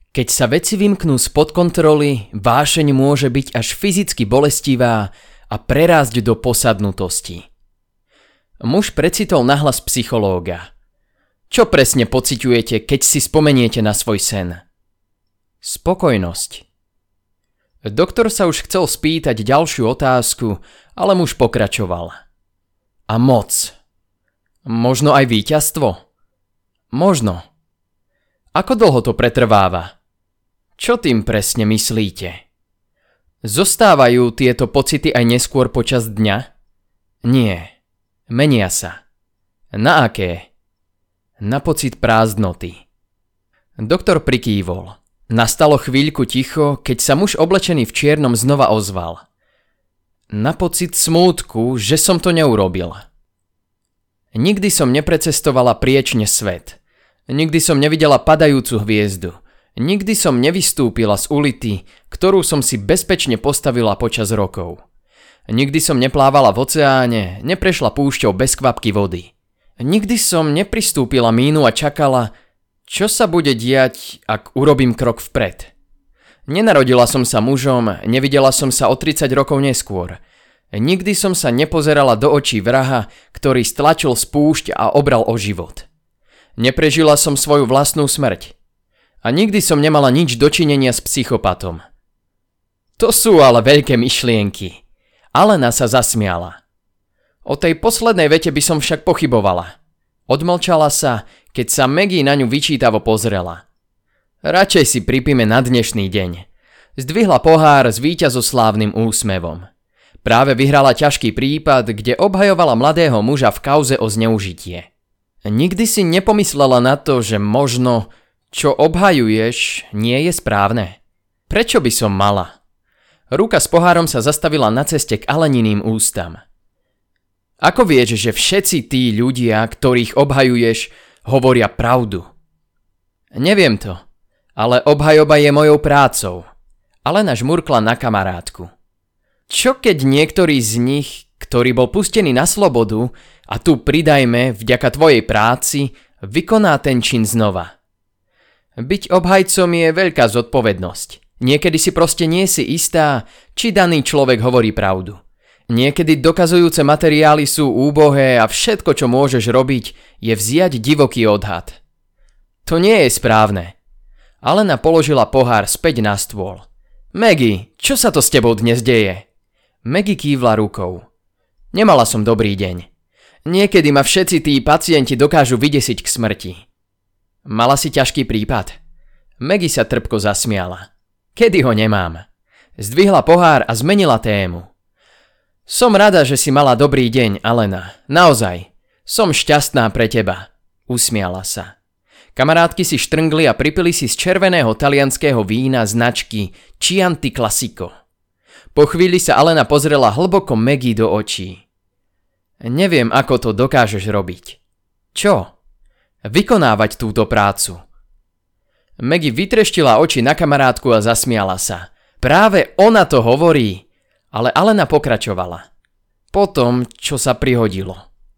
Keď sa veci vymknú spod kontroly, vášeň môže byť až fyzicky bolestivá a prerásť do posadnutosti. Muž precitol nahlas psychológa. Čo presne pociťujete, keď si spomeniete na svoj sen? Spokojnosť. Doktor sa už chcel spýtať ďalšiu otázku, ale muž pokračoval. A moc. Možno aj víťazstvo? Možno. Ako dlho to pretrváva? Čo tým presne myslíte? Zostávajú tieto pocity aj neskôr počas dňa? Nie. Menia sa. Na aké? Na pocit prázdnoty. Doktor prikývol. Nastalo chvíľku ticho, keď sa muž oblečený v čiernom znova ozval. Na pocit smútku, že som to neurobil. Nikdy som neprecestovala priečne svet. Nikdy som nevidela padajúcu hviezdu. Nikdy som nevystúpila z ulity, ktorú som si bezpečne postavila počas rokov. Nikdy som neplávala v oceáne, neprešla púšťou bez kvapky vody. Nikdy som nepristúpila mínu a čakala, čo sa bude diať, ak urobím krok vpred. Nenarodila som sa mužom, nevidela som sa o 30 rokov neskôr. Nikdy som sa nepozerala do očí vraha, ktorý stlačil spúšť a obral o život. Neprežila som svoju vlastnú smrť. A nikdy som nemala nič dočinenia s psychopatom. To sú ale veľké myšlienky. Alena sa zasmiala. O tej poslednej vete by som však pochybovala. Odmlčala sa, keď sa Maggie na ňu vyčítavo pozrela. Radšej si pripíme na dnešný deň. Zdvihla pohár s víťazoslávnym úsmevom. Práve vyhrala ťažký prípad, kde obhajovala mladého muža v kauze o zneužitie. Nikdy si nepomyslela na to, že možno, čo obhajuješ, nie je správne. Prečo by som mala? Ruka s pohárom sa zastavila na ceste k Aleniným ústam. Ako vieš, že všetci tí ľudia, ktorých obhajuješ, hovoria pravdu? Neviem to, ale obhajoba je mojou prácou. Alena žmurkla na kamarátku. Čo keď niektorý z nich, ktorý bol pustený na slobodu, a tu pridajme, vďaka tvojej práci, vykoná ten čin znova? Byť obhajcom je veľká zodpovednosť. Niekedy si proste nie si istá, či daný človek hovorí pravdu. Niekedy dokazujúce materiály sú úbohé a všetko, čo môžeš robiť, je vziať divoký odhad. To nie je správne. Alena položila pohár späť na stôl. Maggie, čo sa to s tebou dnes deje? Maggie kývla rukou. Nemala som dobrý deň. Niekedy ma všetci tí pacienti dokážu vydesiť k smrti. Mala si ťažký prípad? Maggie sa trpko zasmiala. Kedy ho nemám? Zdvihla pohár a zmenila tému. Som rada, že si mala dobrý deň, Alena. Naozaj. Som šťastná pre teba. Usmiala sa. Kamarátky si štrngli a pripili si z červeného talianského vína značky Chianti Classico. Po chvíli sa Alena pozrela hlboko Maggie do očí. Neviem, ako to dokážeš robiť. Čo? Vykonávať túto prácu. Maggie vytreštila oči na kamarátku a zasmiala sa. Práve ona to hovorí. Ale Alena pokračovala. Potom, čo sa prihodilo.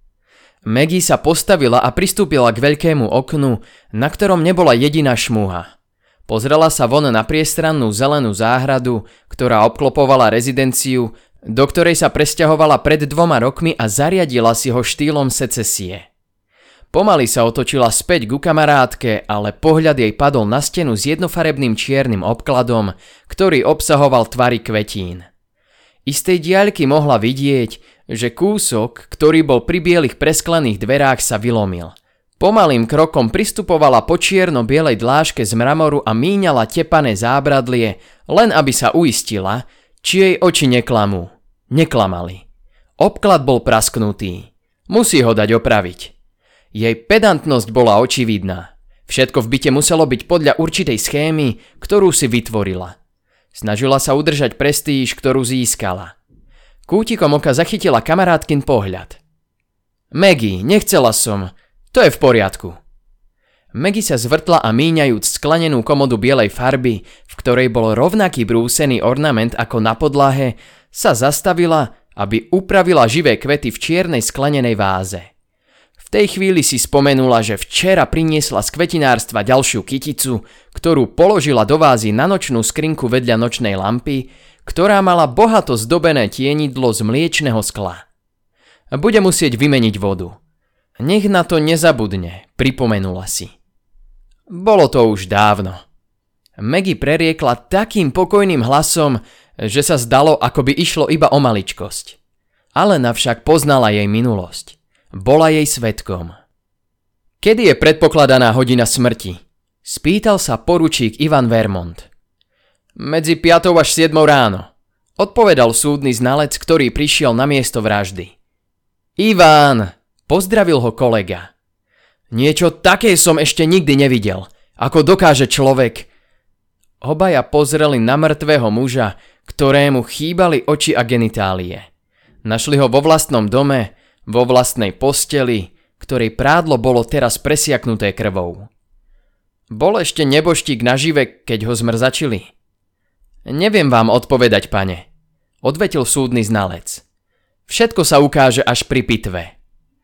Maggie sa postavila a pristúpila k veľkému oknu, na ktorom nebola jediná šmúha. Pozrela sa von na priestrannú zelenú záhradu, ktorá obklopovala rezidenciu, do ktorej sa presťahovala pred 2 rokmi a zariadila si ho štýlom secesie. Pomaly sa otočila späť ku kamarátke, ale pohľad jej padol na stenu s jednofarebným čiernym obkladom, ktorý obsahoval tvary kvetín. Z tej diaľky mohla vidieť, že kúsok, ktorý bol pri bielých presklených dverách, sa vylomil. Pomalým krokom pristupovala po čierno-bielej dláške z mramoru a míňala tepané zábradlie, len aby sa uistila, či jej oči neklamú. Neklamali. Obklad bol prasknutý. Musí ho dať opraviť. Jej pedantnosť bola očividná. Všetko v byte muselo byť podľa určitej schémy, ktorú si vytvorila. Snažila sa udržať prestíž, ktorú získala. Kútikom oka zachytila kamarátkin pohľad. Maggie, nechcela som. To je v poriadku. Maggie sa zvrtla a míňajúc sklenenú komodu bielej farby, v ktorej bol rovnaký brúsený ornament ako na podlahe, sa zastavila, aby upravila živé kvety v čiernej sklenenej váze. V tej chvíli si spomenula, že včera priniesla z kvetinárstva ďalšiu kyticu, ktorú položila do vázy na nočnú skrinku vedľa nočnej lampy, ktorá mala bohato zdobené tienidlo z mliečneho skla. Bude musieť vymeniť vodu. Nech na to nezabudne, pripomenula si. Bolo to už dávno. Maggie preriekla takým pokojným hlasom, že sa zdalo, ako by išlo iba o maličkosť. Alena však poznala jej minulosť. Bola jej svedkom. Kedy je predpokladaná hodina smrti? Spýtal sa poručík Ivan Vermont. Medzi 5 až 7 ráno, odpovedal súdny znalec, ktorý prišiel na miesto vraždy. Ivan, pozdravil ho kolega. Niečo také som ešte nikdy nevidel. Ako dokáže človek... Obaja pozreli na mŕtvého muža, ktorému chýbali oči a genitálie. Našli ho vo vlastnom dome, vo vlastnej posteli, ktorej prádlo bolo teraz presiaknuté krvou. Bol ešte neboštík nažive, keď ho zmrzačili? Neviem vám odpovedať, pane, odvetil súdny znalec. Všetko sa ukáže až pri pitve.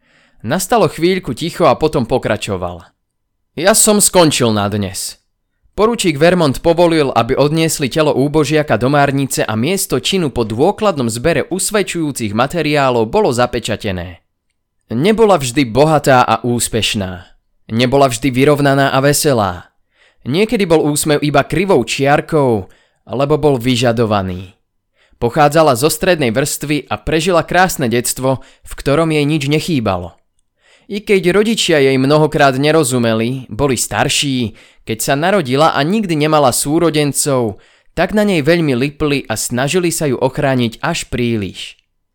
Nastalo chvíľku ticho a potom pokračoval. Ja som skončil na dnes. Poručík Vermont povolil, aby odniesli telo úbožiaka do márnice a miesto činu po dôkladnom zbere usvedčujúcich materiálov bolo zapečatené. Nebola vždy bohatá a úspešná. Nebola vždy vyrovnaná a veselá. Niekedy bol úsmev iba krivou čiarkou, alebo bol vyžadovaný. Pochádzala zo strednej vrstvy a prežila krásne detstvo, v ktorom jej nič nechýbalo. I keď rodičia jej mnohokrát nerozumeli, boli starší, keď sa narodila a nikdy nemala súrodencov, tak na nej veľmi lipli a snažili sa ju ochrániť až príliš.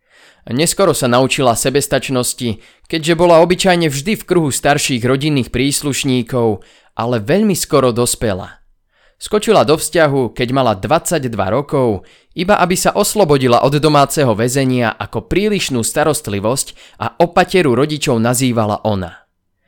Neskoro sa naučila sebestačnosti, keďže bola obyčajne vždy v kruhu starších rodinných príslušníkov, ale veľmi skoro dospela. Skočila do vzťahu, keď mala 22 rokov, iba aby sa oslobodila od domáceho väzenia, ako prílišnú starostlivosť a opateru rodičov nazývala ona.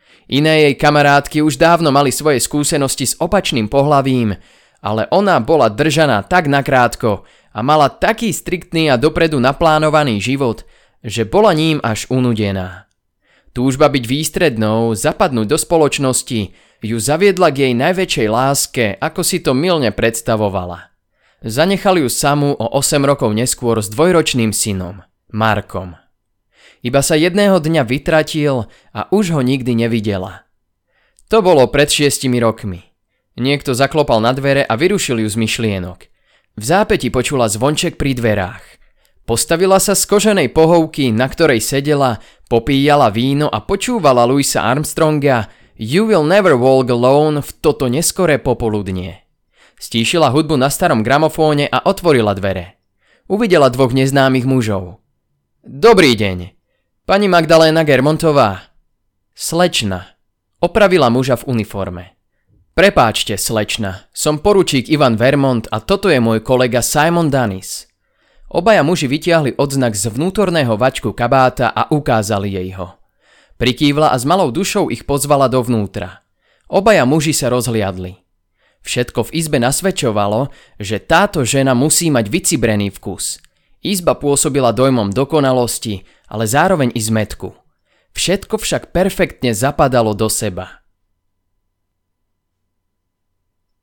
Iné jej kamarátky už dávno mali svoje skúsenosti s opačným pohlavím, ale ona bola držaná tak nakrátko a mala taký striktný a dopredu naplánovaný život, že bola ním až unudená. Túžba byť výstrednou, zapadnúť do spoločnosti, ju zaviedla k jej najväčšej láske, ako si to mylne predstavovala. Zanechal ju samú o 8 rokov neskôr s dvojročným synom, Markom. Iba sa jedného dňa vytratil a už ho nikdy nevidela. To bolo pred 6 rokmi. Niekto zaklopal na dvere a vyrušil ju z myšlienok. V zápäti počula zvonček pri dverách. Postavila sa z koženej pohovky, na ktorej sedela, popíjala víno a počúvala Louisa Armstronga You Will Never Walk Alone v toto neskoré popoludnie. Stíšila hudbu na starom gramofóne a otvorila dvere. Uvidela 2 neznámych mužov. Dobrý deň, pani Magdaléna Germontová. Slečna, opravila muža v uniforme. Prepáčte, slečna, som poručík Ivan Vermont a toto je môj kolega Simon Dunnis. Obaja muži vytiahli odznak z vnútorného vačku kabáta a ukázali jej ho. Prikývla a s malou dušou ich pozvala dovnútra. Obaja muži sa rozhliadli. Všetko v izbe nasvedčovalo, že táto žena musí mať vycibrený vkus. Izba pôsobila dojmom dokonalosti, ale zároveň i zmätku. Všetko však perfektne zapadalo do seba.